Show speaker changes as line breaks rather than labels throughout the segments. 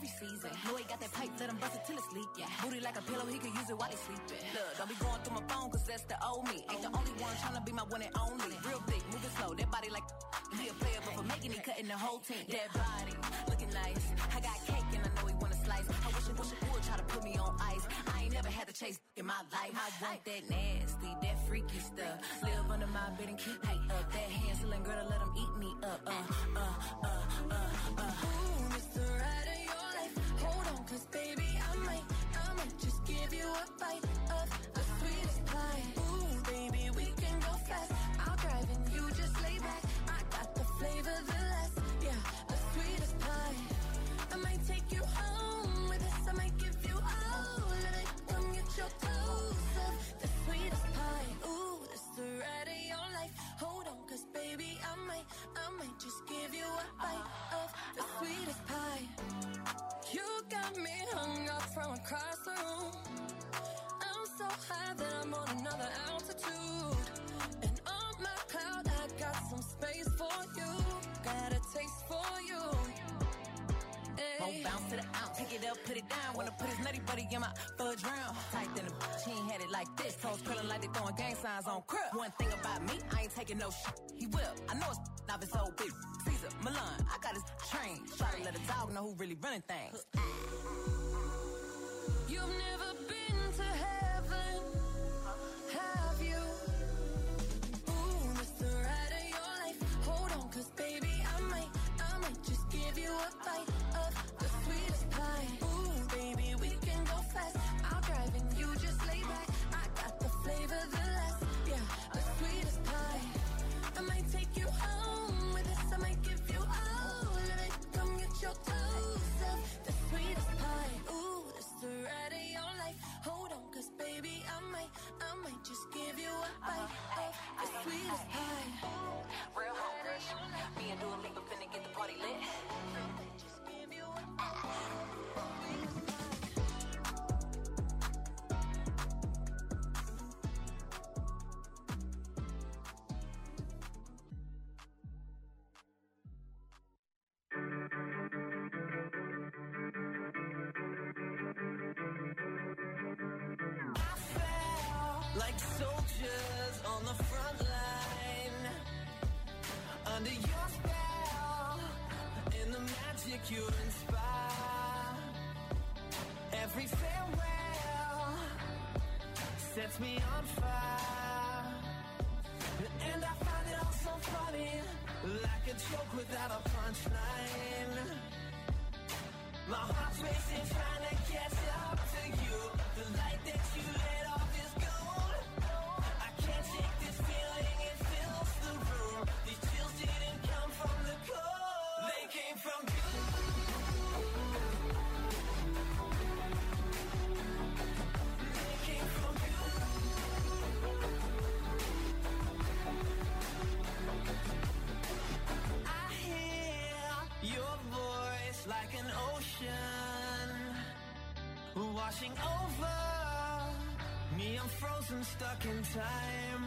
every season. Know he got that pipe, let him bust it till it's leak, yeah. Booty like a pillow, he could use it while he's sleeping. Look, don't be going through my phone, cause that's the old me. Ain't the only one tryna be my one and only. Real big, moving slow, that body like he a player, but for making it, cutting the whole team. That body, looking nice. I got cake and I know he wanna slice. I wish it would try to put me on ice. I ain't never had to chase in my life. I want that nasty, that freaky stuff. Live under my bed and keep me up. That Hansel girl to let him eat me up.
Ooh, it's the ride of your life. Hold on, cause baby, I might just give you a bite of the sweetest pie. Ooh, baby, we can go fast. I'll drive and you just lay back. I got the flavor, the last, yeah, the sweetest pie. I might take you home with us. I might give you all of it. Come get your dose of the sweetest pie. Ooh, it's the ride of your life. Hold on, cause baby, I might just give you a bite of the sweetest pie. You got me hung up from across the room. I'm so high that I'm on another altitude. And on my cloud, I got some space for you. Got a taste for you.
Won't bounce to the ounce, pick it up, put it down. Wanna put his nutty buddy in my fudge round. Tight than a bitch, he ain't had it like this. Toes curling like they throwing gang signs on crib. One thing about me, I ain't taking no shit. He will, I know it's not his old bitch. Caesar, Milan, I got his train. Try to let a dog know who really running things.
You've never been to heaven, have you? Ooh, it's the ride of your life. Hold on, cause baby, I might just give you a bite of the sweetest pie. Ooh, baby, we can go fast. I'll drive and you just lay back. I got the flavor, the last, yeah, the sweetest pie. I might take you home with us. I might give you all of it. Come get your dose of the sweetest pie. Ooh, it's the ride of your life. Hold on, cause baby, I might just give you a bite of the sweetest pie.
Real hungry. Me and Dua Lipa finna get the party lit.
Just give you a sweetest pie.
Like soldiers on the front line, under your spell, in the magic you inspire. Every farewell sets me on fire, and I find it all so funny, like a joke without a punchline. My heart's racing, trying to catch up to you. The light that you let off is gold. I can't shake this feeling, it fills the room. These chills didn't come from the cold, they came from you. They came from you. I hear your voice like an ocean washing over me. I'm frozen, stuck in time,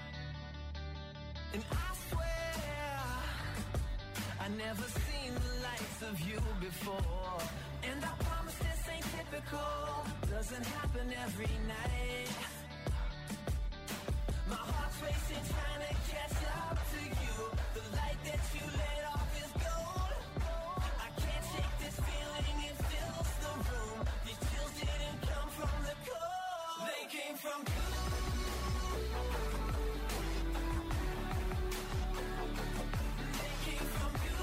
and I swear I never seen the likes of you before. And I promise this ain't typical, doesn't happen every night. My heart's racing, trying to catch up to you. The light that you let off is gold. I can't shake this feeling, it fills the room. These chills didn't come from the cold, they came from you. They came from you.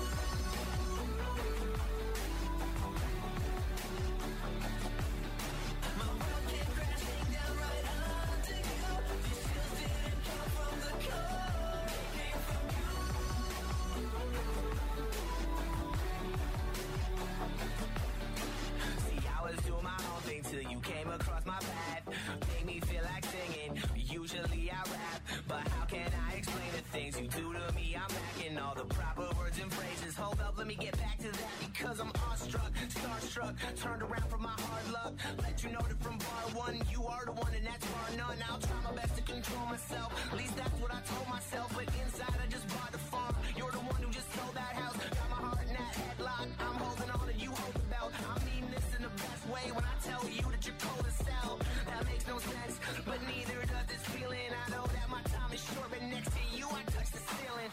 My world came crashing down right under you. These chills didn't come from the cold, they came from you. See, I was doing my own thing till you came across my path. Made me feel like singing. Usually I rap, but how can I explain the things you do to me? I'm lacking all the proper words and phrases. Hold up, let me get back to that, because I'm awestruck, starstruck, turned around from my hard luck. Let you know that from bar one, you are the one and that's bar none. I'll try my best to control myself, at least that's what I told myself. But inside I just bought the farm. You're the one who just sold that house. Got my heart in that headlock. I'm holding on and you hold the belt. I'm the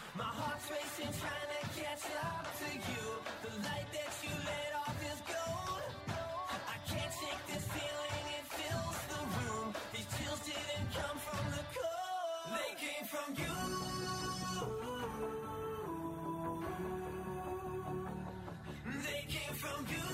My heart's racing, trying to catch up to you. The light that you let off is gold. I can't shake this feeling, it fills the room. These chills didn't come from the cold. They came from you. They came from you.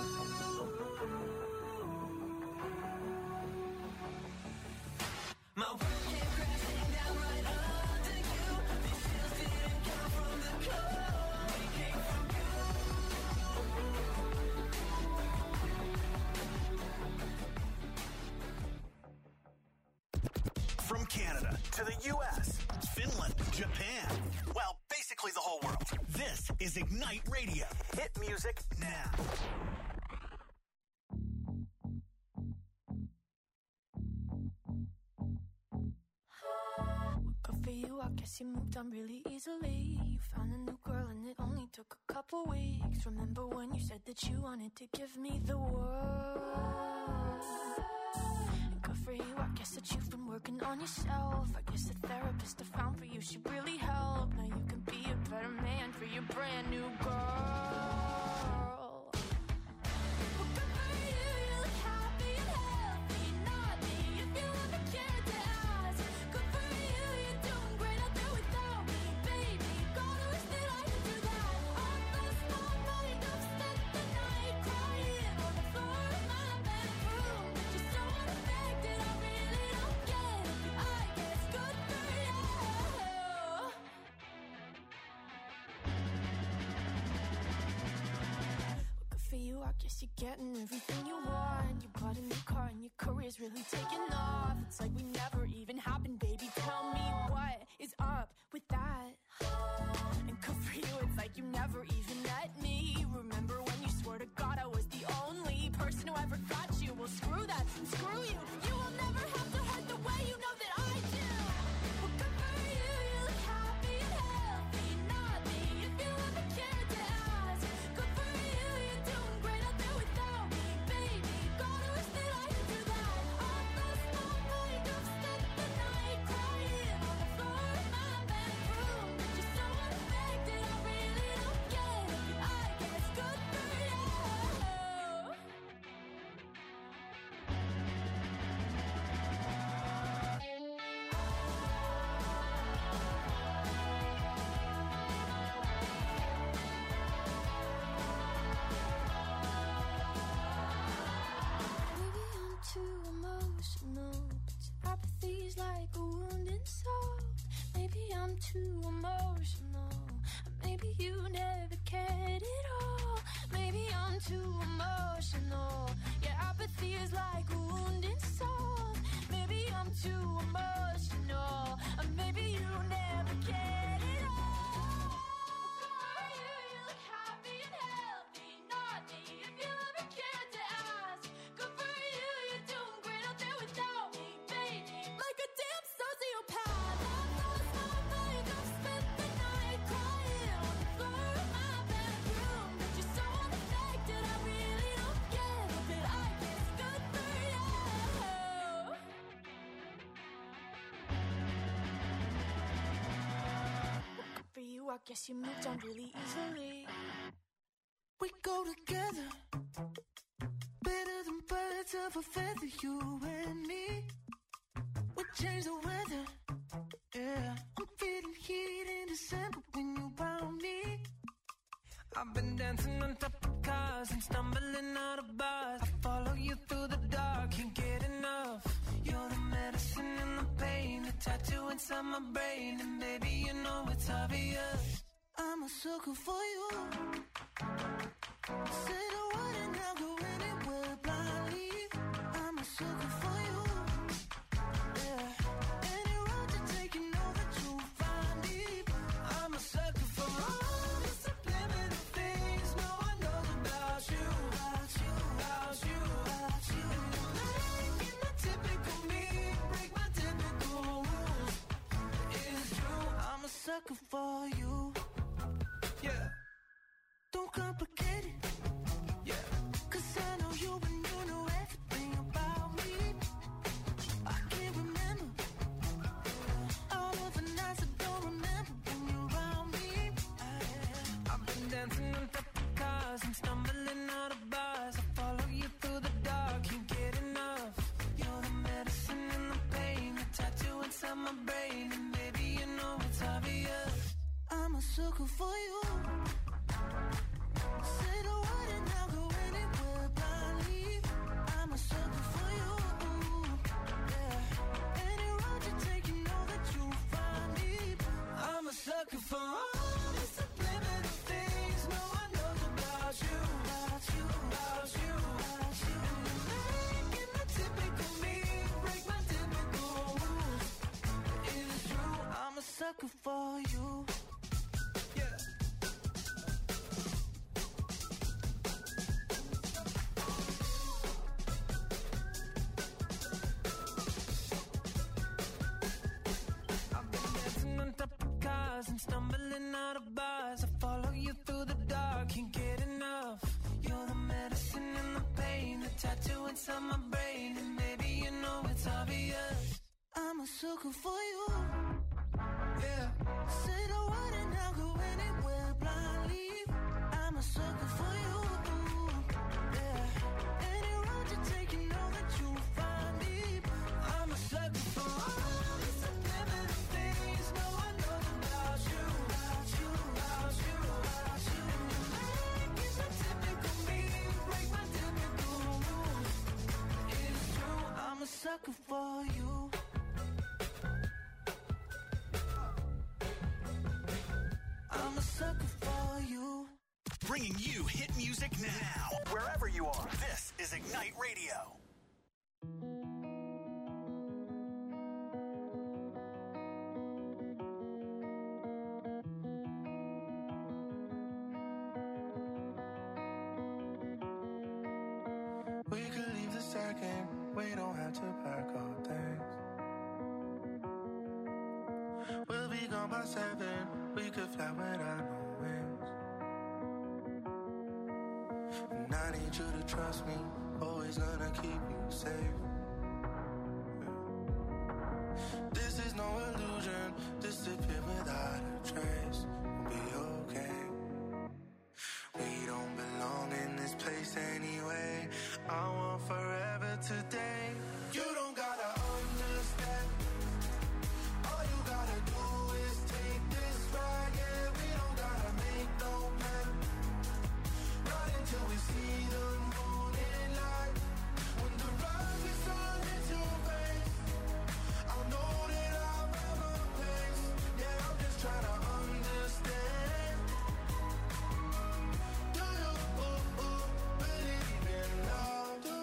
My world came crashing down right under you. These chills didn't come from the cold. They came from you.
From Canada to the U.S., Finland, Japan, well, basically the whole world. This is Ignite Radio. Hit music now.
Good for you, I guess you moved on really easily. You found a new girl and it only took a couple weeks. Remember when you said that you wanted to give me the world? And good for you, I guess that you've been working on yourself. I guess the therapist I found for you should really help. Now you can be a better man for your brand new girl. Well, good for you, you look happy and healthy. Not me, if you ever cared to ask. Good for you, you're doing great out there without me, baby. Gotta wish that I could do that. I lost my mind, I've spent the night crying on the floor of my bedroom. But you're so unaffected, I really don't get it. I guess good for you. Good for you, I guess you're getting everything you want. You bought a new car and your career's really taking off. It's like we never even happened, baby. Tell me what is up with that. And good for you, it's like you never even met me. Remember when you swore to God I was the only person who ever got you? Well, screw that, screw you. You will never have to hurt the way you know that I do. Well, good for you, you look happy and healthy. Not me, if you ever cared to ask. Good for you, you're doing great out there without me, baby. Gotta wish that I could do that. I lost my mind, I've spent the night crying on the floor of my bedroom. But you're so unaffected, I really don't get it. I guess good for you. Maybe I'm too emotional, but your apathy's like a wounded soul. Maybe I'm too emotional, maybe you never cared at all. Maybe I'm too emotional, your apathy is like a wounded soul. Maybe I'm too emotional, maybe you never cared at all. You look happy and healthy, not me, if you ever cared to ask. Good for you, you're doing great out there without me, baby. Like a damn sociopath, I've lost my mind, I've spent the night crying on the floor of my bedroom. But you're so unaffected, I really don't get it. But I guess good for you. Good for you, I guess you moved on really easily.
We go together, better than birds of a feather, you and me. We change the weather, yeah. I'm feeling heat in December when you found me. I've been dancing on top of cars and stumbling out of bars. I follow you through the dark, can't get enough. You're the medicine and the pain, the tattoo inside my brain. And baby, you know it's obvious, I'm a sucker for you. Say the word and I'll go anywhere blindly. I'm a sucker for you. Yeah. Any road to take, you know that you'll find me. I'm a sucker for all the subliminal things no one knows about you. About you, about you, about you. And you're making the typical me break my typical rules. It's true, I'm a sucker for you. Yeah. Don't complicate it. Yeah. 'Cause I know you and you know everything about me. I can't remember all of the nights I don't remember when you're around.
sucker for you. Say the word and I'll go anywhere blindly. I'm a sucker for you. Yeah. Any road you take, you know that you'll find me. I'm a sucker for all the subliminal things no one knows about you. About you, about you, about you. Making the typical me, break my typical rules. It is true, I'm a sucker for you. Yeah. I've been dancing on top of cars and stumbling out of bars. I follow you through the dark, can't get enough. You're the medicine and the pain, the tattoo inside my brain, and maybe you know it's obvious. I'm a sucker for you. Yeah. Say the word and I'll go anywhere blindly. I'm a sucker for you. Yeah. Any road you take, you know that you'll find me. I'm a sucker for all the subliminal things no one knows about you. About you, about you, about you. Making the typical me, break my typical rules. It's true, I'm a sucker for you. I'm a sucker for you.
Bringing you hit music now. Wherever you are, this is Ignite Radio.
We could leave the second, we don't have to pack our things. We'll be gone by 7, we could fly without no wings. And I need you to trust me, always gonna keep you safe. This is no illusion, disappear without a trace. We'll be okay. We don't belong in this place anyway. I want forever today. You don't gotta understand. All you gotta do is take this ride. Yeah, we don't gotta make no plan. Not until we see the morning light. When the rising sun hits your face, I'll know that I'll have a place. Yeah, I'm just trying to understand. Do you believe in love? Do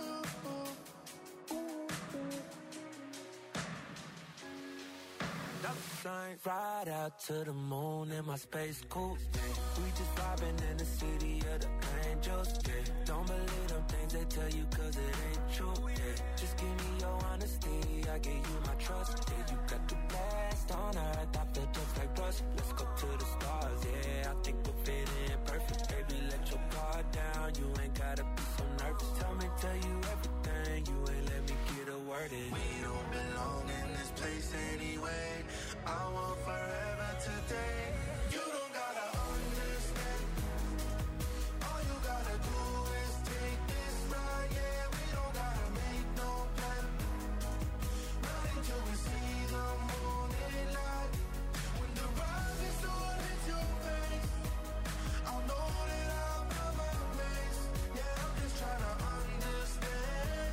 Ride out to the moon in my space coupe. We just vibing in the city of the angels. Yeah. Don't believe them things they tell you cause it ain't true. Yeah. Just give me your honesty, I give you my trust. Yeah, you got the best on earth, I feel just like plus. Let's go to the stars, yeah, I think we'll fit in perfect. Baby, let your guard down, you ain't gotta be so nervous. Tell you everything, you ain't let me get a word in.
We don't belong in this place anyway. I want forever today. You don't gotta understand. All you gotta do is take this ride. Yeah, we don't gotta make no plan. Not until we see the morning light. When the rising sun hits your face, I'll know that I'll have a place. Yeah, I'm just trying to understand.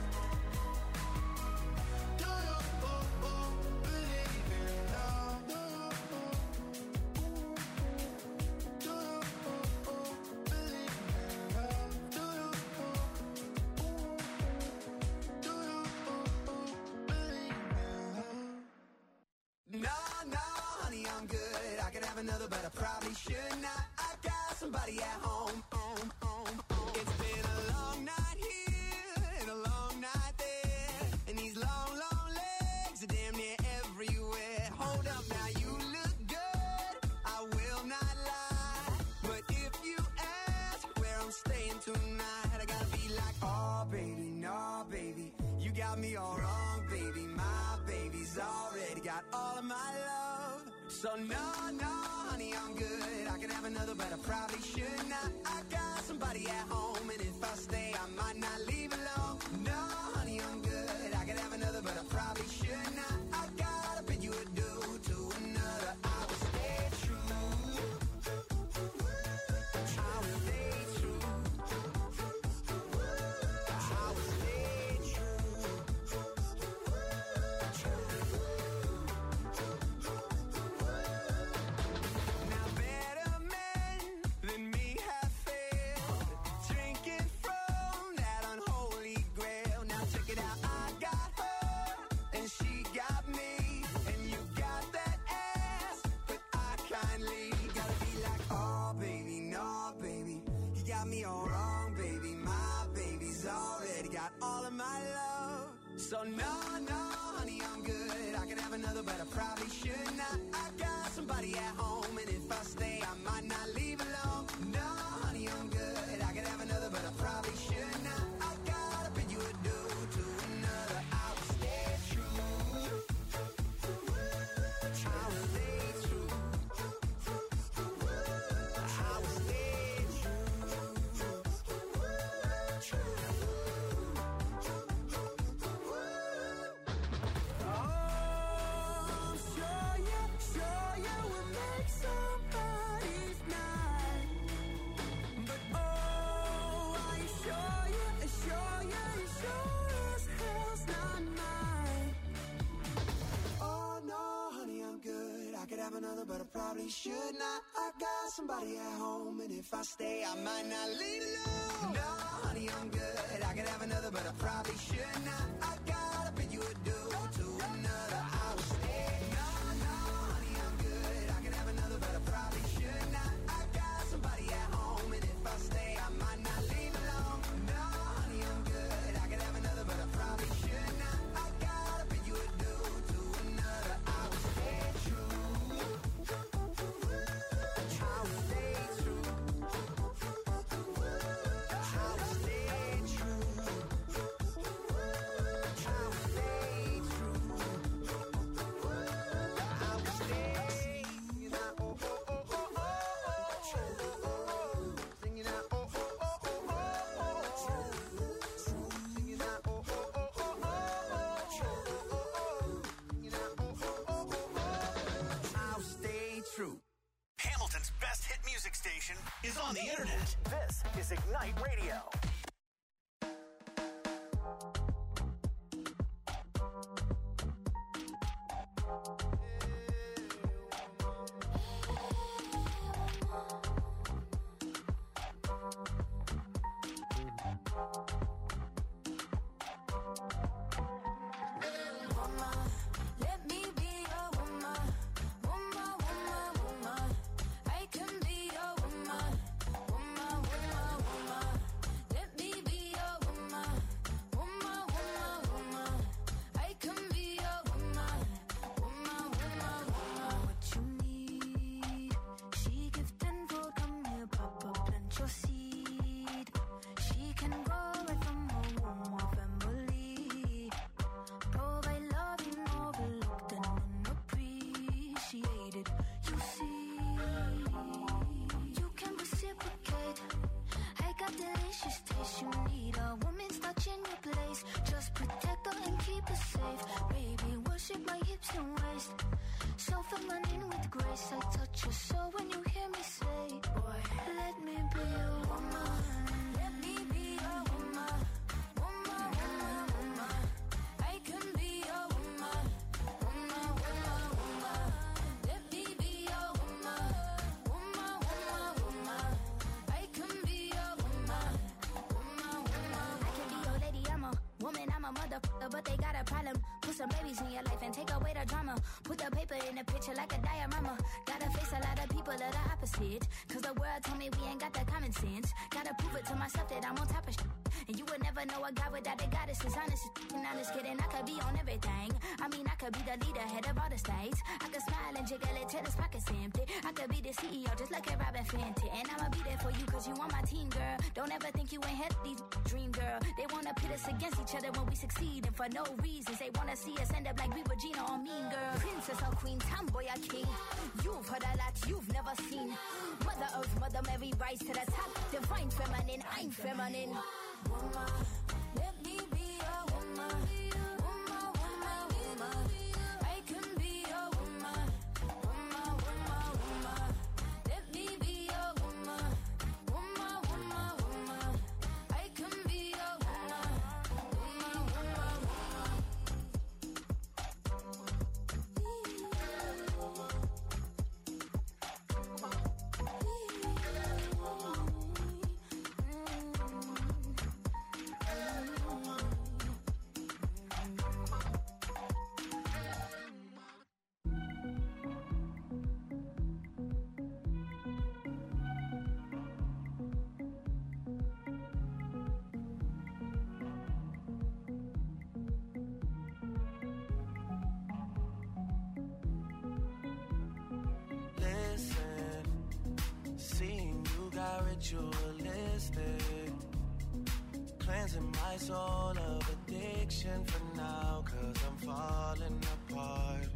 Do you believe in love? Do you believe in love? Do you believe in love?
No, honey, I'm good. I could have another, but I probably should not. I got somebody at home. It's been a long night here and a long night there, and these long, long legs are damn near everywhere. Hold up now, you look good, I will not lie. But if you ask where I'm staying tonight, I gotta be like, oh baby, no baby, you got me all wrong, baby. My baby's already got all of my love. So no, honey, I'm good. I could have another, but I probably should not. I got somebody at home, and if I stay, I might not leave alone. No, honey, I'm good. I could have another, but I probably should not. I gotta bid you adieu to another. I will stay true. So no, honey, I'm good. I could have another, but I probably should not. I got somebody at home, and if I stay, I might not leave alone. No, honey, I'm good. I could have another, but I probably should not. I gotta bid you adieu to another. I will stay true. I will stay true. I will stay true. Another, but I probably should not. I got somebody at home, and if I stay, I might not leave alone. No, honey, I'm good. I could have another, but I probably should not. I gotta bid you adieu to another. I will stay. No, honey, I'm good. I could have another, but I probably should not. I got somebody at home, and if I stay, I might not leave alone. No, honey, I'm good. I could have another, but I probably should not. I gotta bid you adieu to another. I will stay true.
Hamilton's best hit music station is on the internet. This is Ignite Radio.
But they got a problem. Put some babies in your life and take away the drama. Put the paper in the picture like a diorama. Gotta face a lot of people that are opposite. Cause the world told me we ain't got that common sense. Gotta prove it to myself that I'm on top of shit. And you would never know a guy without a goddess is honest. And honest kidding, I could be on everything. I mean, I could be the leader, head of all the states. I could smile and jiggle it till his pockets empty. I could be the CEO just like a Robin Fenty. And I'ma be there for you cause you on my team, girl. Don't ever think you ain't had these dream, girl. They wanna pit us against each other when we succeed. And for no reasons, they wanna see us end up like we Regina or Mean Girl. Princess or queen, tomboy or king. You've heard a lot you've never seen. Mother Earth, Mother Mary, rise to the top. Divine feminine, I'm feminine. Woman, let me be a woman. Woman, woman, woman. I can be a woman. Woman, woman, woman. Let me be a woman. Woman, woman, woman. I can be a woman. Woman, woman, woman.
got ritualistic, cleansing my soul of addiction for now, 'cause I'm falling apart.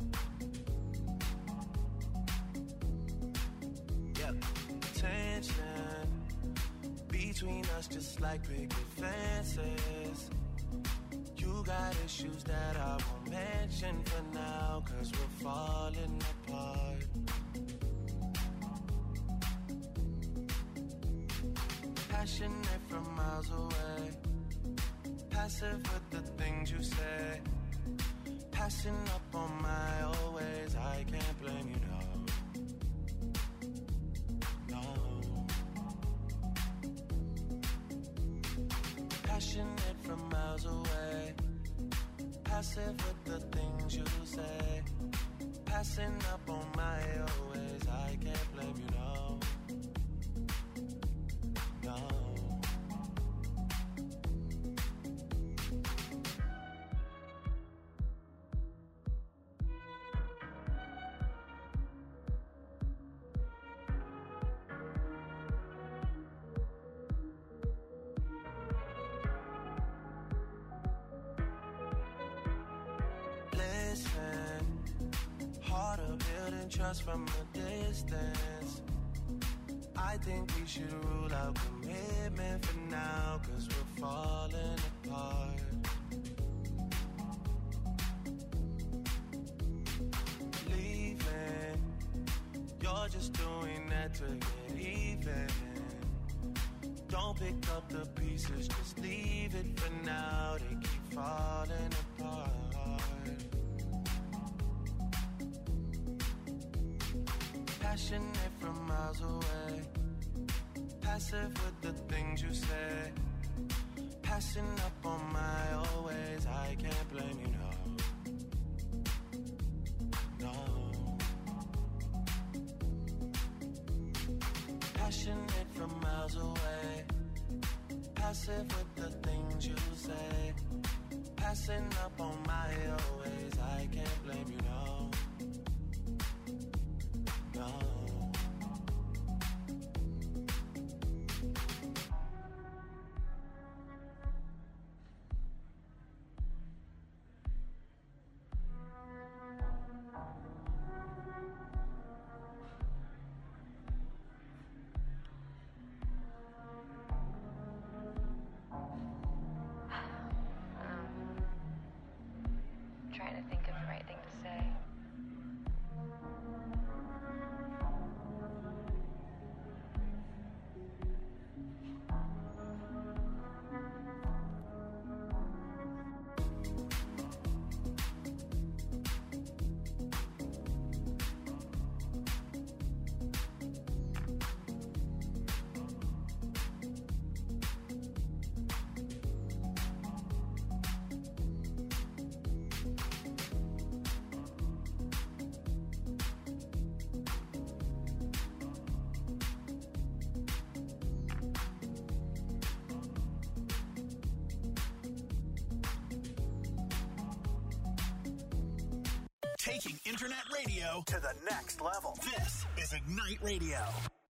Yep, tension between us just like picket fences. You got issues that I won't mention for now, 'cause we're falling apart. Passionate from miles away, passive with the things you say, passing up on my old ways. I can't blame you, no. No. Passionate from miles away, passive with the things you say, passing up on my old ways. I can't blame you, no. No. Listen, harder building trust from a distance. I think we should rule out commitment for now, 'cause we're falling apart. Leaving, you're just doing that to get even. Don't pick up the pieces, just leave it for now. They keep falling apart. Passionate from miles away, passive with the things you say, passing up on my old ways. I can't blame you, no. No. Passionate from miles away, passive with the things you say, passing up on my old ways. I can't blame you, no. No.
Trying to think of the right thing to say.
Taking internet radio to the next level. This is Ignite Radio.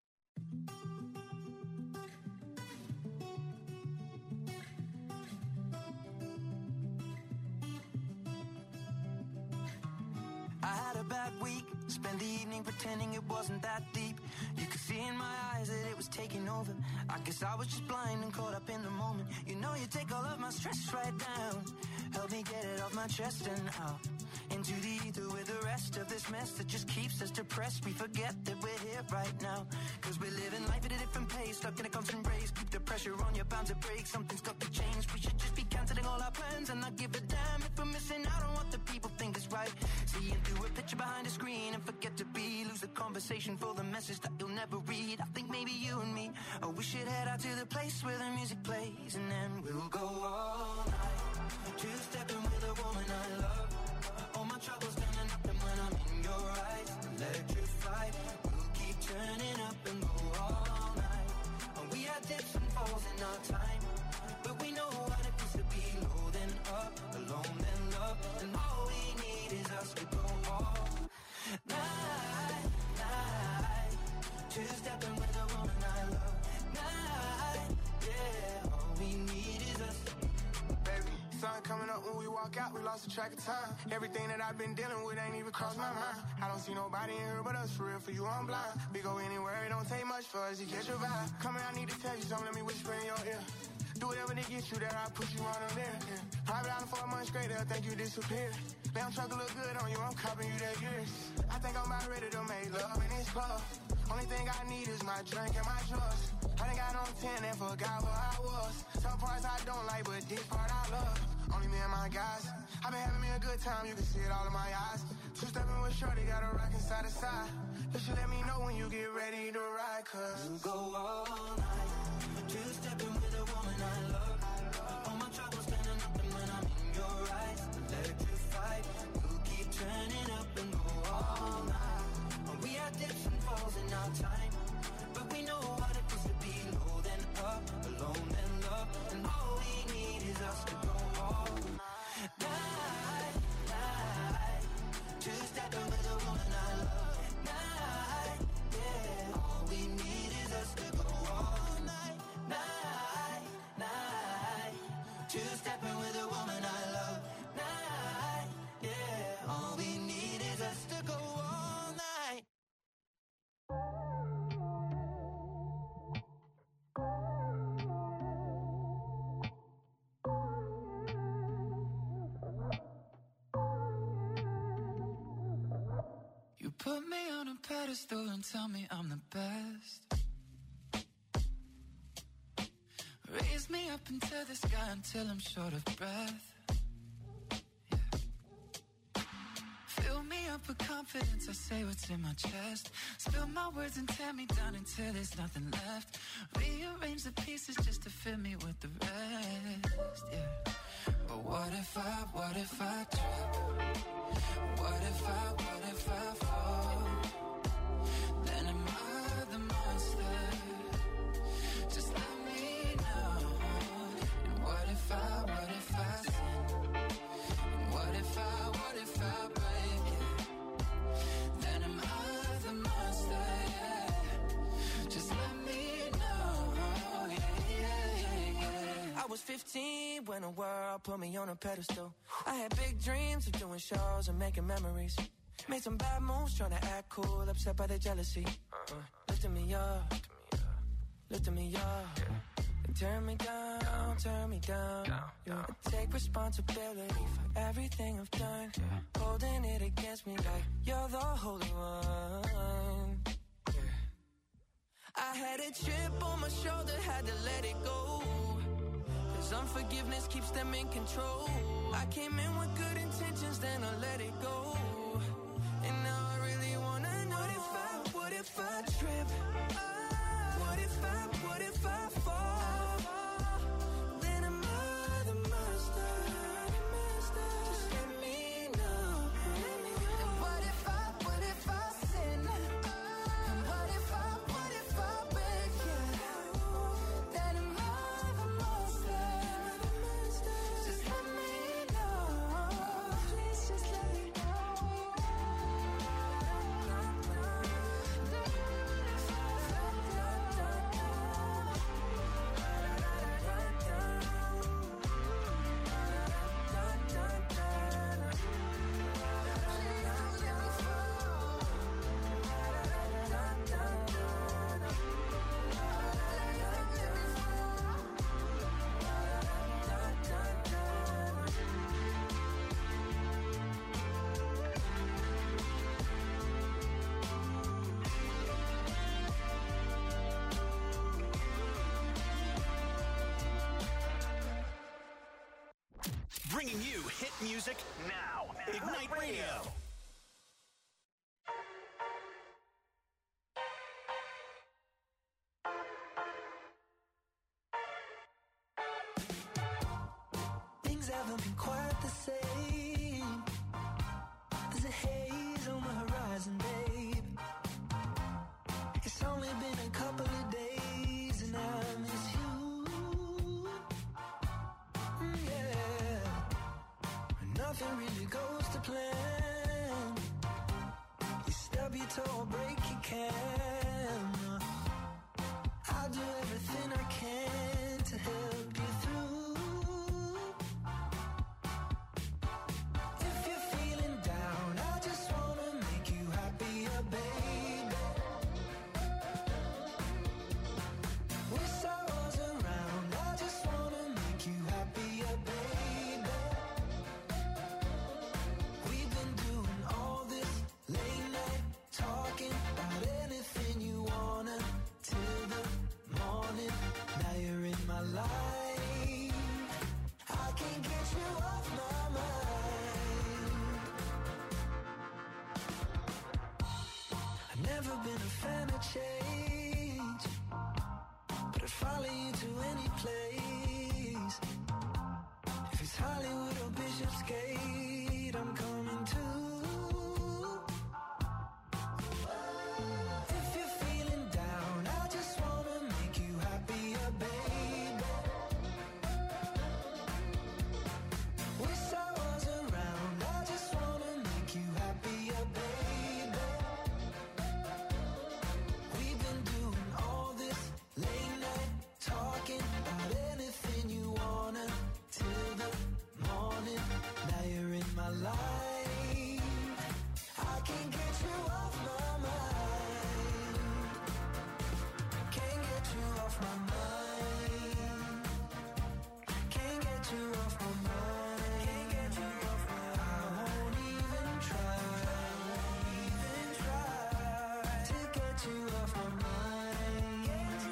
I had a bad week, spent the evening pretending it wasn't that deep. You could see in my eyes that it was taking over. I guess I was just blind and caught up in the moment. You know you take all of my stress right down, help me get it off my chest and out into the ether with the rest of this mess that just keeps us depressed. We forget that we're here right now, 'cause we're living life at a different pace, stuck in a constant race. Keep the pressure on, you're bound to break. Something's got to change. We should just be cancelling all our plans and not give a damn if we're missing out on what the people think is right. Seeing through a picture behind a screen and forget to be, lose the conversation for the message that you'll never read. I think maybe you and me, oh, we should head out to the place where the music plays, and then we'll go all night, two-stepping with a woman I love. All my troubles standing up, and when I'm in your eyes, electrified. We'll keep turning up and go all night. And we had dips and falls in our time, but we know what it feels to be low then up, alone then love. And all we need is us to go all night, night. Two-stepping with a woman I love.
sun coming up when we walk out, we lost the track of time. Everything that I've been dealing with ain't even crossed my mind. I don't see nobody in here but us, for real, for you I'm blind. We go anywhere, it don't take much for us to catch your vibe. Come here, I need to tell you something, let me whisper in your ear. Do whatever to get you there, I'll put you on a there. Private island for a month straight, they'll think you disappeared. Damn truck look good on you, I'm copping you that years. I think I'm about ready to make love in this club. Only thing I need is my drink and my drugs. I done got on 10 and forgot where I was. Some parts I don't like, but this part I love. Only me and my guys. I've been having me a good time, you can see it all in my eyes. Two-stepping with shorty, got a rock inside the side. You should let me know when you get ready to ride, cause
you go all night. Two-stepping with a woman I love. All my troubles standing up, and when I'm in your eyes, electrified. We'll keep turning up and go all night. We had dips and falls in our time, but we know what it is to be low then up, alone then love, and all we need is us to go all night, night. Two-stepping with a woman I love. Night, yeah. All we need is us to go all night, night, night. Two-stepping with a woman I love. Night, yeah. All we need is us to go all night.
You put me on a pedestal and tell me I'm the best. Raise me up into the sky until I'm short of breath. Yeah. Fill me up with confidence, I say what's in my chest. Spill my words and tear me down until there's nothing left. Rearrange the pieces just to fill me with the rest. Yeah. But what if I trip? What if I fall? Then am I the monster? Just let me know. And what if I sin? And what if I break it? Then am I the monster? Yeah. Just let me know. Yeah.
I was 15 when the world put me on a pedestal. I had big dreams of doing shows and making memories. Made some bad moves trying to act cool, upset by the jealousy. Lifting me up, lifting me up. And turn me down. Yeah. I take responsibility for everything I've done. Holding it against me like you're the holy one. Yeah. I had a chip on my shoulder, had to let it go. Cause unforgiveness keeps them in control. I came in with good intentions, then I let it go. And now I really wanna know what if I trip? What if I fall? Then am I the monster? Just let me know. And what if I sin? And what if I break it? Then am I the monster? Just let me know. Please just let me know.
Bringing you hit music now. Ignite Radio.
Things haven't been quite the same. There's a haze on the horizon, babe. It's only been a couple of days and I miss you. Yeah. Nothing really goes to plan. You stub your toe or break your can. I'll do everything I can to help you through.
never been a fan of change, but I'd follow you to any place. If it's Hollywood or Bishopsgate, I'm coming too. If you're feeling down, I just wanna make you happier, baby. Wish I was around, I just wanna make you happier, baby. We've been doing all this late night talking about anything you wanna till the morning. Now you're in my life, I can't get you off my mind. Can't get you off my mind. Can't get you off my mind. Can't get you off my mind. I won't even try to get you off my mind.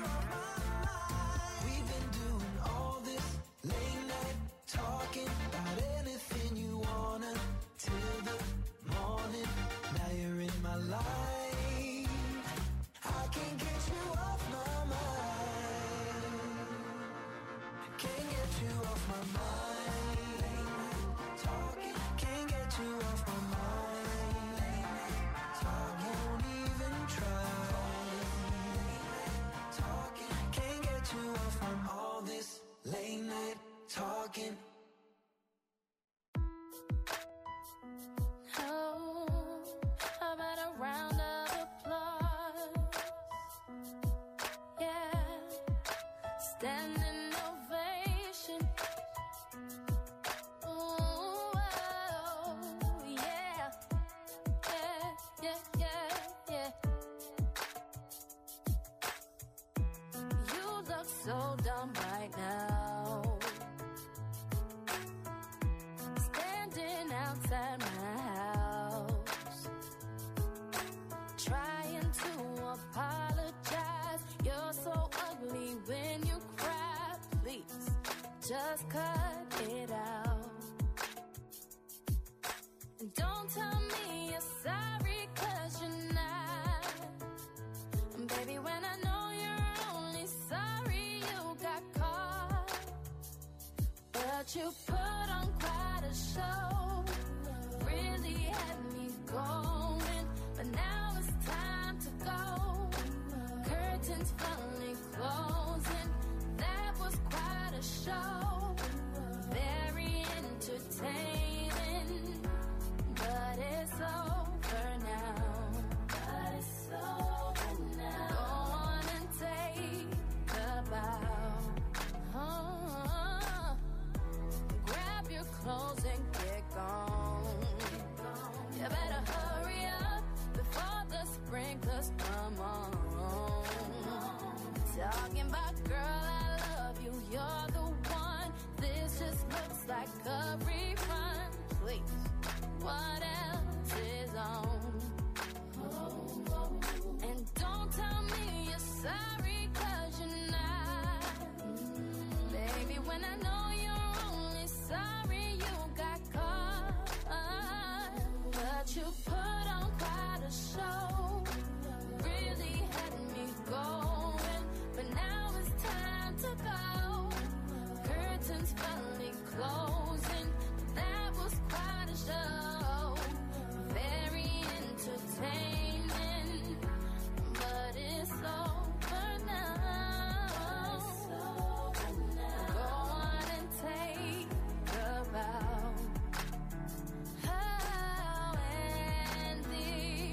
We've been doing all this late night talking about anything you wanna till the morning. Now you're in my life, I can't get you off my mind. Can't get you off my mind. Talking, can't get you off my mind. Talking, won't even try. Talking, can't get you off from all this late night talking.
Oh, how about a round of applause? Yeah, standing ovation. Ooh, oh, yeah, yeah. You look so dumb right now, standing outside my house, trying to apologize. You're so ugly when you cry. Please, just cut it out. And don't tell me you're sorry, 'cause you're not. And baby, when I know you're only sorry you got caught, but you put on quite a show, really had me going, but now it's time to go. Curtains finally closing, that was quite a show. Very entertaining, but it's over now. Go on and take a bow. Grab your clothes and get gone. You better hurry up before the sprinklers come on. Talking about, girl, I love you, you're the one. This just looks like a rerun. Please, what else is on? And don't tell me you're sorry, 'cause you're not. Baby, when I know you're only sorry you got caught, but you put on quite a show, really had me going, but now it's time to go. Curtains finally closing, that was quite a show. Very entertaining, but it's over now. Go on and take a bow. Oh, and the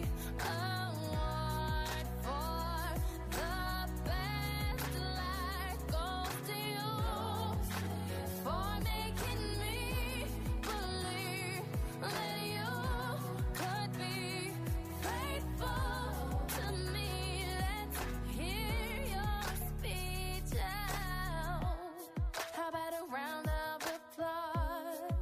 award for the best life goes to you, for making me believe that you could be faithful to me. Let's hear your speech out. How about a round of applause?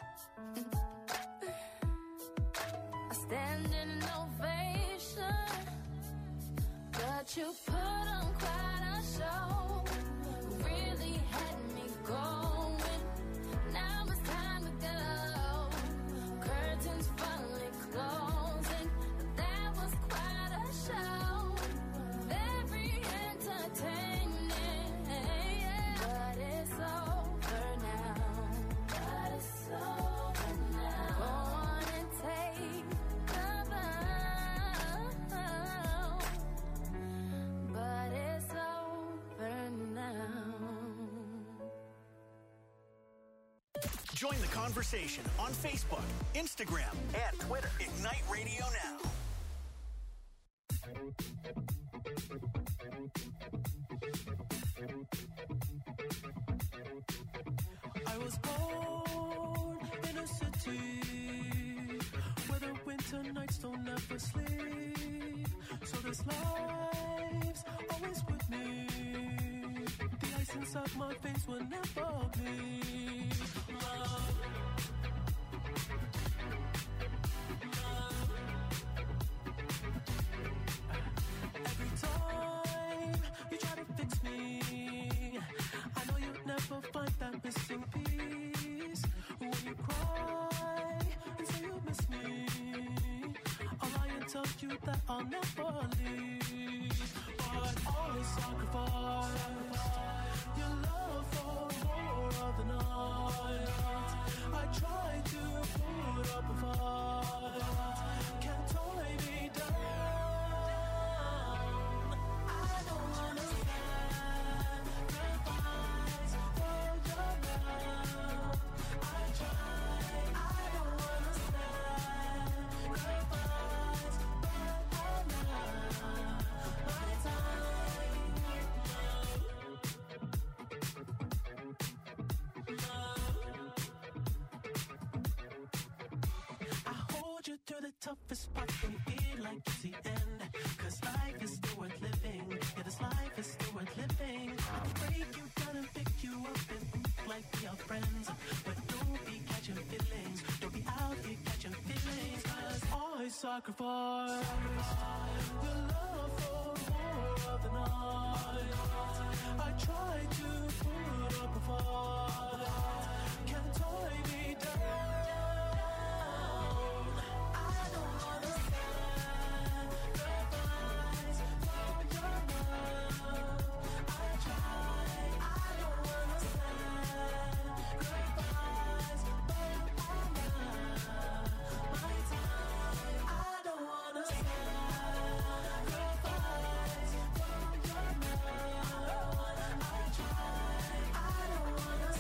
A standing ovation, but you put on quite a show. Really had me going. Now it's time to go. Curtains finally closing, but that was quite a show.
Join the conversation on Facebook, Instagram, and Twitter. Ignite Radio Now.
I was born in a city where the winter nights don't ever sleep. So this life's always with me. The ice inside my veins will never bleed. Love. Every time you try to fix me, I know you'll never find that missing piece. When you cry and say you miss me, I'll lie and tell you that I'll never leave. But always sacrifice your love for more of the night. I try to put up a fight, can't tie me down. I don't wanna sacrifice for your love. I try, I don't wanna sacrifice, but I'm not my time. I hold you through the toughest parts and feel like it's the end. Cause life is still worth living. Yeah, this life is still worth living. I can break you down and pick you up and think like we are friends. But don't be catching feelings. Don't be out here catching feelings. Cause I sacrifice your love for more of the night. I try to put up a fight, can't tie me down. I don't wanna sacrifice for your love. I try, I don't wanna sacrifice, but I'm not my time. I don't wanna sacrifice for your love. I try, I don't wanna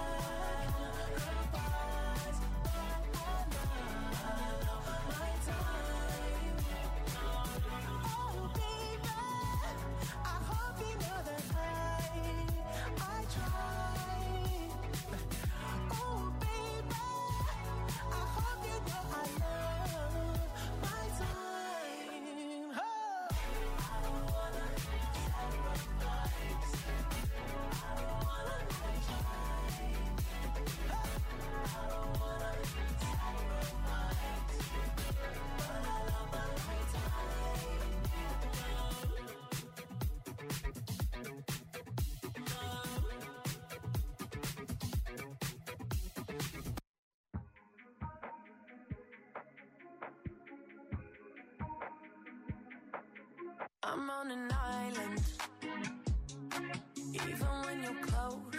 sacrifice, but I'm not my time. Oh baby, I hope you know that I try. Oh baby, I hope you know I love my time. Oh. I don't wanna sacrifice. I don't wanna try. I don't wanna sacrifice, but I love my time. I'm on an island, even when you're close.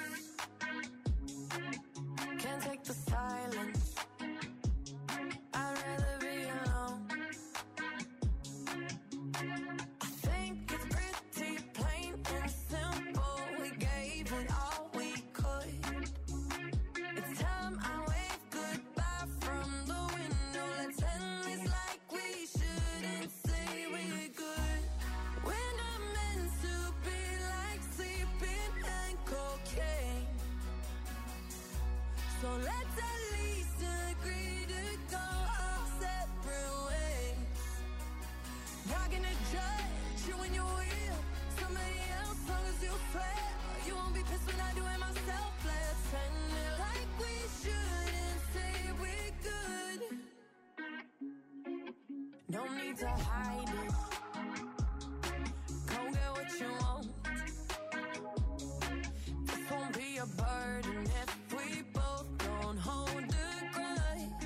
Can't take the silence, I'd rather be alone. I think it's pretty plain and simple. We gave it all we could. It's time I wave goodbye from the window. Let's end this like we shouldn't say we're good. We're not meant to be like sleeping and cocaine. So let's at least agree to go our separate ways. Not gonna judge you when you will somebody else, long as you swear you won't be pissed when I do it myself. Let's end it like we shouldn't say we're good. No need to hide it. Go get what you want. This won't be a burden if we both don't hold a grudge.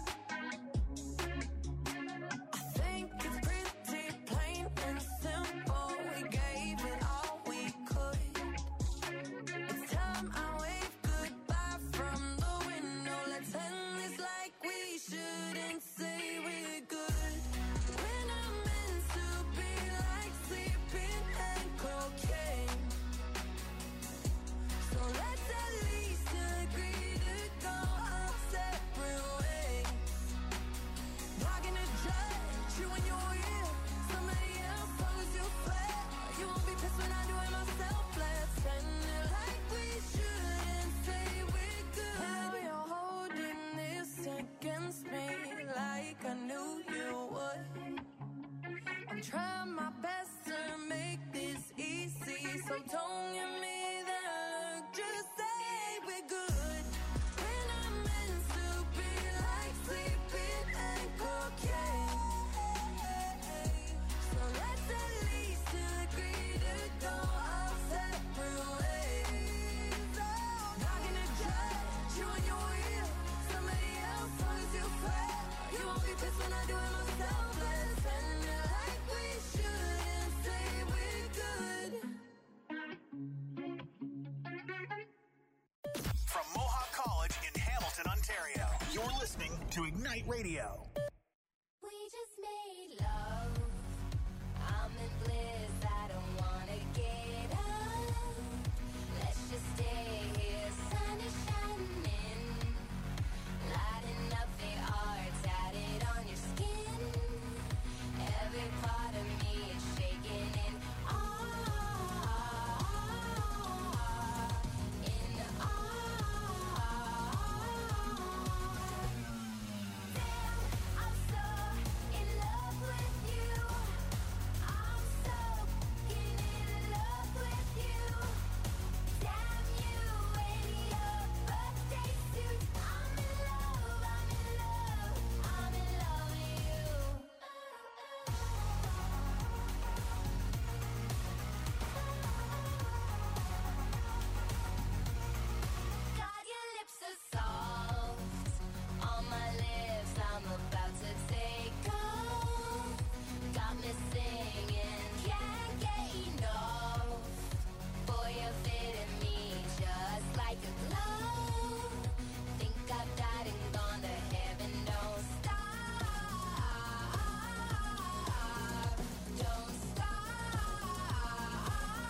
I think it's pretty plain and simple. We gave it all we could. It's time I wave goodbye from the window. Let's end this like we shouldn't say we're good. We're not meant
to Ignite Radio.
We just made love. I'm in bliss. I don't wanna get up. Let's just stay here. Sun is shining, lighting up the art tatted on your skin. Every part of me is shaking in awe, in awe. Damn, I'm so in love with you. I'm so in love with you. Damn you in your birthday suit. I'm in love, I'm in love, I'm in love with you. God, your lips are soft on my lips. I'm about to take off. Got me singing, can't get enough. Boy, you're fitting me just like a glove. Think I've died and gone to heaven. Don't stop, don't stop.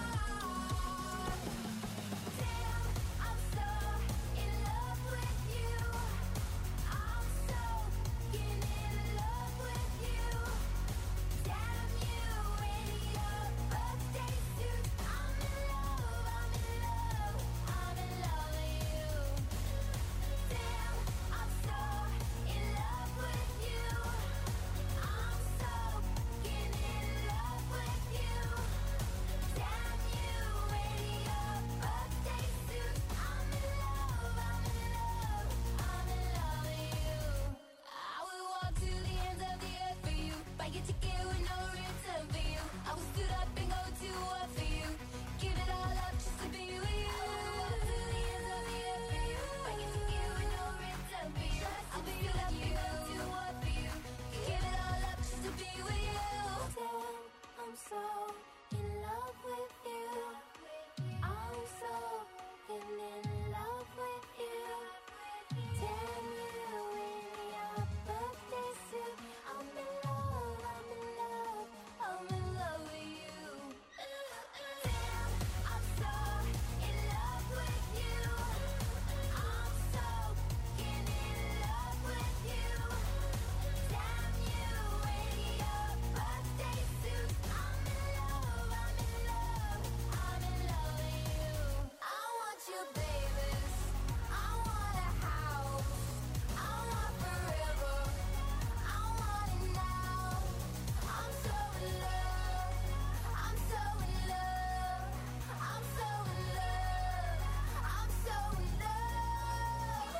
Damn, I'm so in love with you. I'm so in love with you. Damn you in your birthday suit. I'm in love, I'm in love, I'm in love with you. Damn, I'm so in love with you. I'm so in love with you. Damn you in your birthday suit. I'm in love, I'm in love, I'm in love with you. I would walk to the ends of the earth for you. Buy your ticket with no return for you. I would stood up and go to war for you. Give it all up just to be with you. I would walk to the ends of the earth for you. Buy your ticket with no return for you. I would stood up and go to war for you. Give it all up just to be with you. Damn, I'm so in love with you. I'm so in love with you. Damn you in your birthday suit. I'm in love, I'm in love, I'm in love with you. Damn, I'm so in love with you. I'm so in love with you. Damn you in your birthday suit. I'm in love, I'm in love, I'm in love with you. I want you, babies. I want a house. I want forever. I want it now. I'm so in love. I'm so in love. I'm so in love. I'm so in love.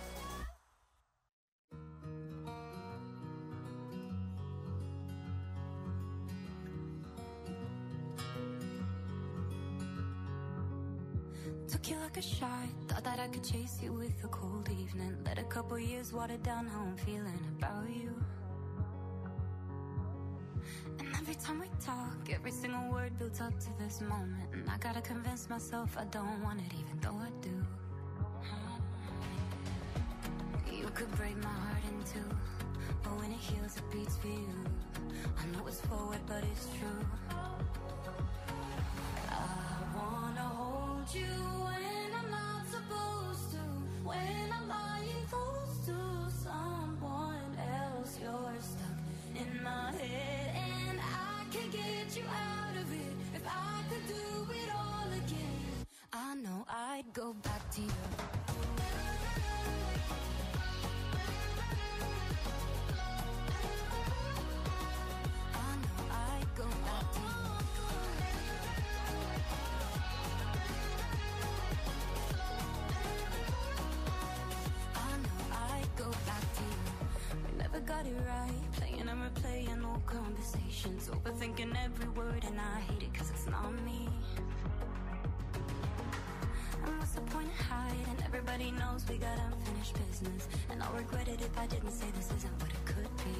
Took you like a shot, thought that I could chase you with a cold evening. Let a couple years water down how I'm feeling about you. And every time we talk, every single word builds up to this moment. And I gotta convince myself I don't want it, even though I do. You could break my heart in two, but when it heals, it beats for you. I know it's forward, but it's true. I wanna hold you when I'm not supposed to. When I'm lying close to someone else, you're stuck in my head, and I can get you out of it. If I could do it all again, I know I'd go back to you. I know I'd go back to you. I know I'd go back to you. We never got it right, playing and replaying old conversations, overthinking every word, and I hate it 'cause it's not me. And what's the point of hiding? Everybody knows we got unfinished business, and I'll regret it if I didn't say this isn't what it could be.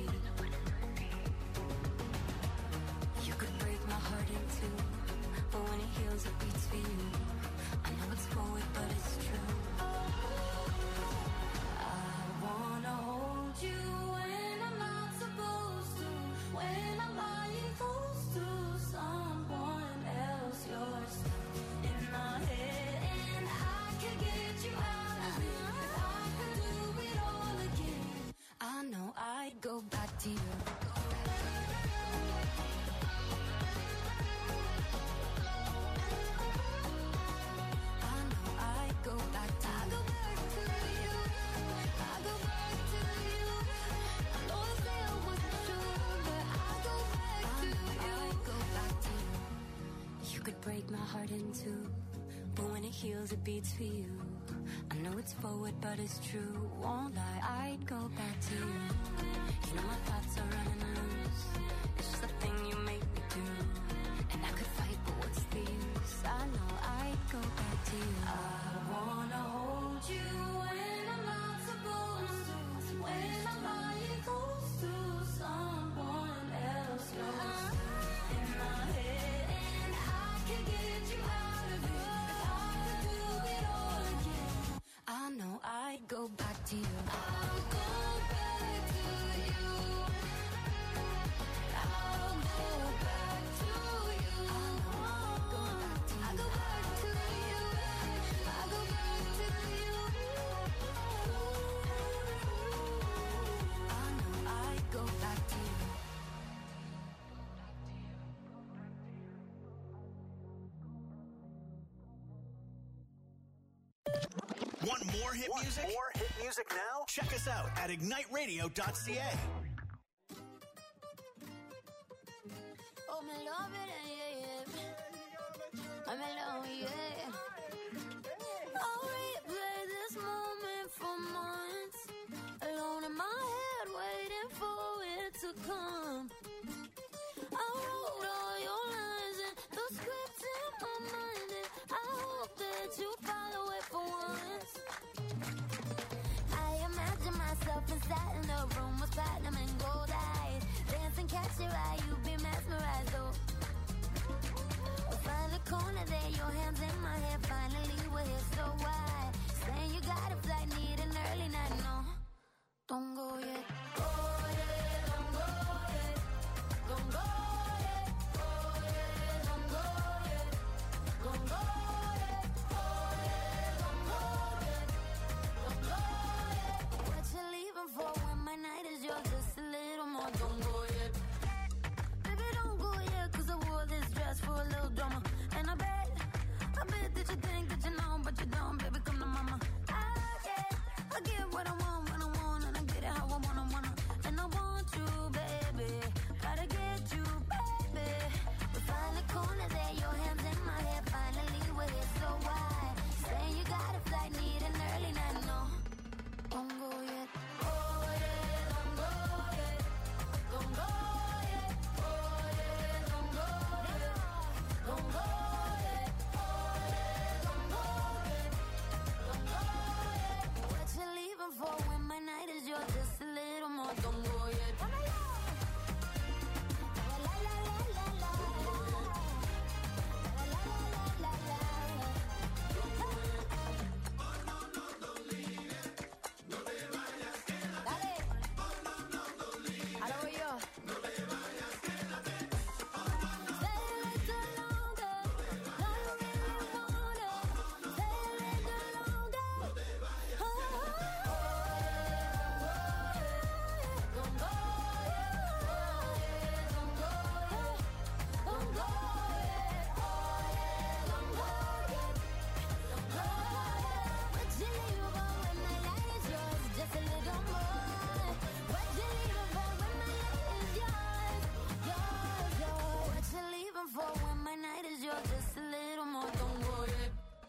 You could break my heart in two, but when it heals, it beats for you. I know it's forward, but it's true. I wanna hold break my heart in two. But when it heals, it beats for you. I know it's forward, but it's true. Won't lie, I'd go back to you. You know my thoughts are running loose. It's just a thing you make me do. And I could fight, but what's the use? I know I'd go back to you. I wanna hold you when I'm not supposed to. When I'm lying close to someone else. You're in my head, and I can get you out of it. If I could do it all again, I know I'd go back to you. I'll go back to you. I'll go back to you. I know I'll go back to you. I'll go back to you. I'll go back to you. I know I'd go back to you.
Want more hit music? More hit music now? Check us out at igniteradio.ca.
Oh, me love it, yeah. I'm in love, yeah. I'll replay this moment for months. Alone in my head, waiting for it to come. I wrote all your lines and the scripts in my mind, and I hope that you follow it for once. I imagine myself inside in the room with platinum and gold eyes. Dance and catch your eye, you be mesmerized, oh. We'll find the corner there, your hands in my hair. Finally we're here, so why? Saying you got a flight, need an early night, no. Don't go yet. Oh yeah, don't go yet. Don't go yet. Oh yeah, don't go yet. Don't go yet. Oh yeah, don't go yet. Don't go yet. What you leaving for when my night is yours? Just a little more. Don't go yet. Baby, don't go yet, 'cause I wore this dress for a little drama. And I bet that you think that you know, but you don't. Baby, come to mama. I get what I want when I want, and I get it how I wanna. And I want you, baby. Gotta get you, baby. We find the corner there, your hands in my hair. Finally we're here, so why? Saying you got a flight, need an early night, no. Don't go yet. Oh yeah, don't go yet. Don't go yet. Oh yeah, don't go yet. Don't go yet. Oh yeah, don't go yet. Don't go yet. What you leaving for when my night is yours? Just a little more. Don't go yet. La la la la la la. La la la la la la. Dale. Ahora voy yo. Stay a little longer. No, you really wanna. Stay a little longer. Oh, don't go yet. Don't go yet. Don't go yet. Oh yeah, don't go yet. Don't go yet. What you leaving for when my light is yours? Just a little more. What you leaving for when my light is yours? Yours, yours. What you leaving for when my night is yours? Just a little more. Don't go yet.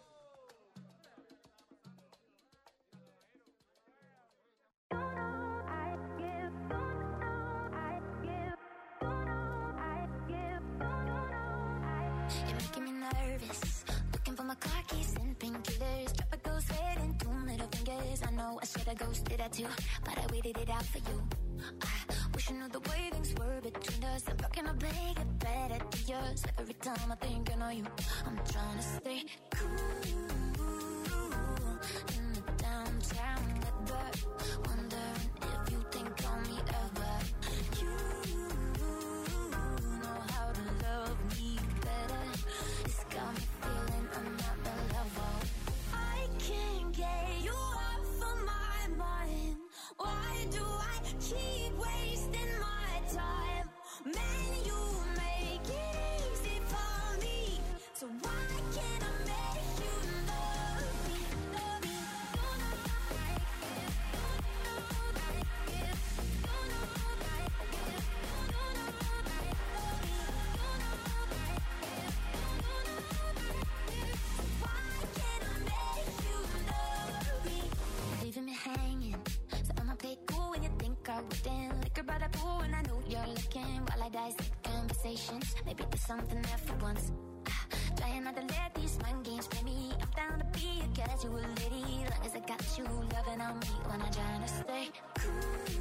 You're making me nervous. Looking for my car keys and painkillers. Drop a ghost head and 2 middle fingers. I know I should have ghosted that too, but I waited it out for you. I wish I knew the way things were between us. I'm fucking up big and better to yours. Every time I think I know you, I'm trying to stay cool in the downtown weather. Wondering if you think on me ever. You know how to love me better. It's got me feeling another level. I can't get you off of my mind. Why do I keep wasting my time? Man, you make it easy for me. So why can't I make you know?
paradise conversations. Maybe there's something there for once. Trying not to let these mind games play me. I'm down to be a casual lady, long as I got you loving on me when I'm trying to stay cool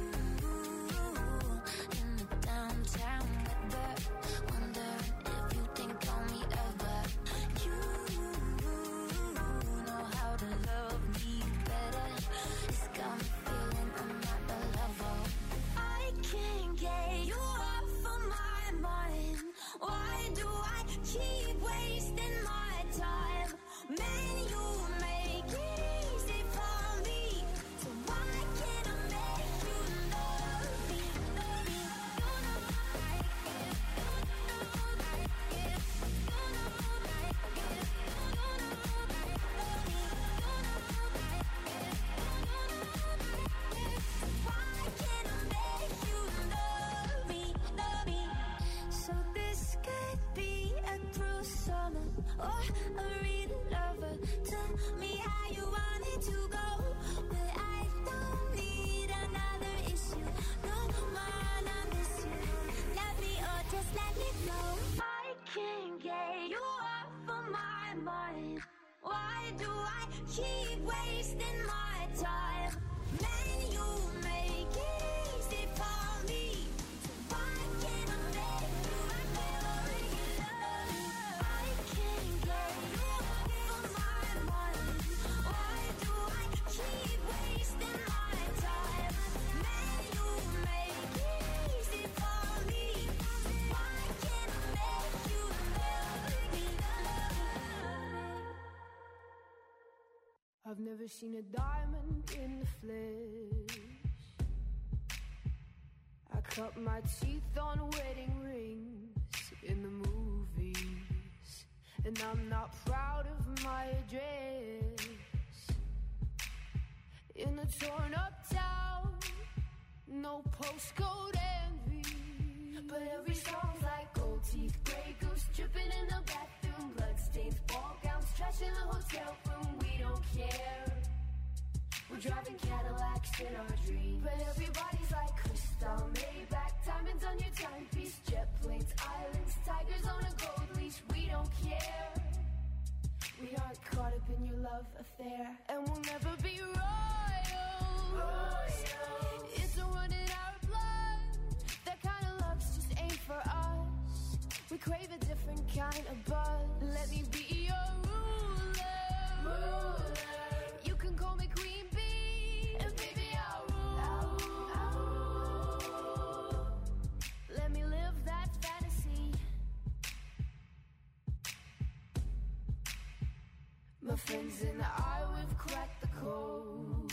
in the downtown weather. Wondering if you think about me ever. You know how to love me better. It's got me feeling I'm not the lover. I can't get you off of my mind. Why do I keep wasting my time? Man, you make it easy for me. So why can't I make you love me? Love me. You know I like it. You know I like it. You know I like it. You know I like it. Love me. You know I like it. You know I like it. So why can't I make you love me? Love me. So this could be a cruel summer or a real lover. Tell me how you want it to go, but I don't need another issue. No man, I miss you. Love me or just let me go. I can't get you off of my mind. Why do I keep wasting my time? Man, you make it easy for me. So why can't I make you love me? I can't get you off of my mind. Why do I keep wasting my time? Man, you make it easy for me. So why can't I make you love me?
I've never seen a diamond in the flesh. I cut my teeth on wedding rings in the movies, and I'm not proud of my address. In a torn up town, no postcode envy, but every song's like gold teeth, gray goose dripping in the bathroom, bloodstains, ball gowns, trash in the hotel room. We don't care. We're driving Cadillacs in our dreams, but everybody's like crystal, Maybach, diamonds on your timepiece, jet planes, islands, tigers on a gold leash. We don't care. We aren't caught up in your love affair, and we'll never be royals. It's a run in our blood. That kind of love's just ain't for us. We crave a different kind of buzz. Let me be your ruler. You can call me Queen Bee, and baby I'll rule. Let me live that fantasy. My friends and I, we've cracked the code.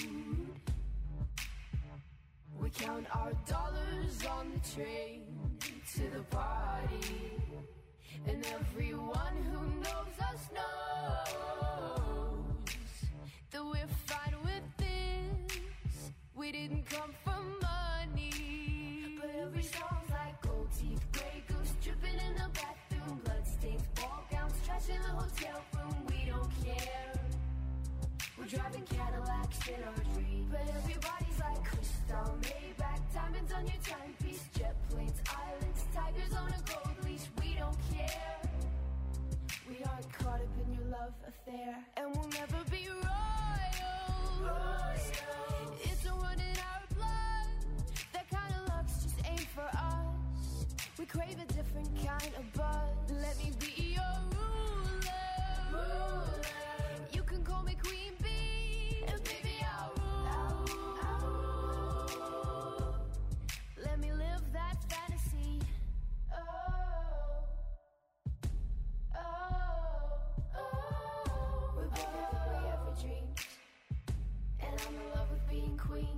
We count our dollars on the train to the party, and everyone who knows us knows that we're fine with this. We didn't come for money, but every song's like gold teeth, gray goose dripping in the bathroom, bloodstains, ball gowns, trash in the hotel room. We don't care. We're driving Cadillacs in our dreams, but everybody's like crystal, Maybach, diamonds on your timepiece, jet planes, islands, tigers on a gold leash. We don't care. We aren't caught up in your love affair, and we'll never be royals. It's a run in our blood. That kind of luck's just ain't for us. We crave a different kind of buzz. Let me be your ruler. You can call me Queen Bee, and baby I'll rule. Let me live that fantasy. We're better than we ever dreamed, and I'm in love with being queen.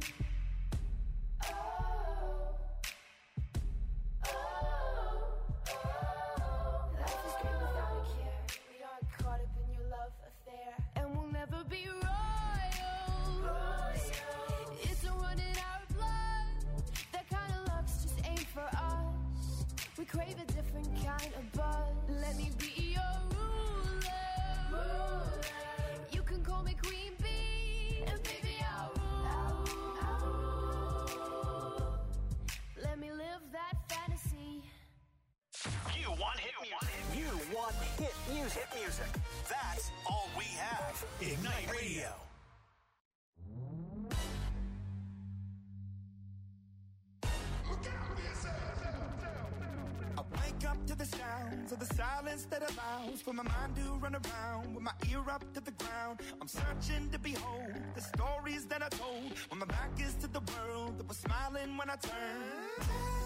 Life is great without a care. We aren't caught up in your love affair, and we'll never be royals. It's a run in our blood. That kind of luck's just ain't for us. We crave a different kind of buzz. Let me be your ruler. You can call me Queen Bee, and baby I'll rule. Let me live that fantasy.
music. Hit music. That's all we have. Ignite Radio.
I wake up to the sounds of the silence that allows for my mind to run around with my ear up to the ground. I'm searching to behold the stories that I told when my back is to the world that was smiling when I turned.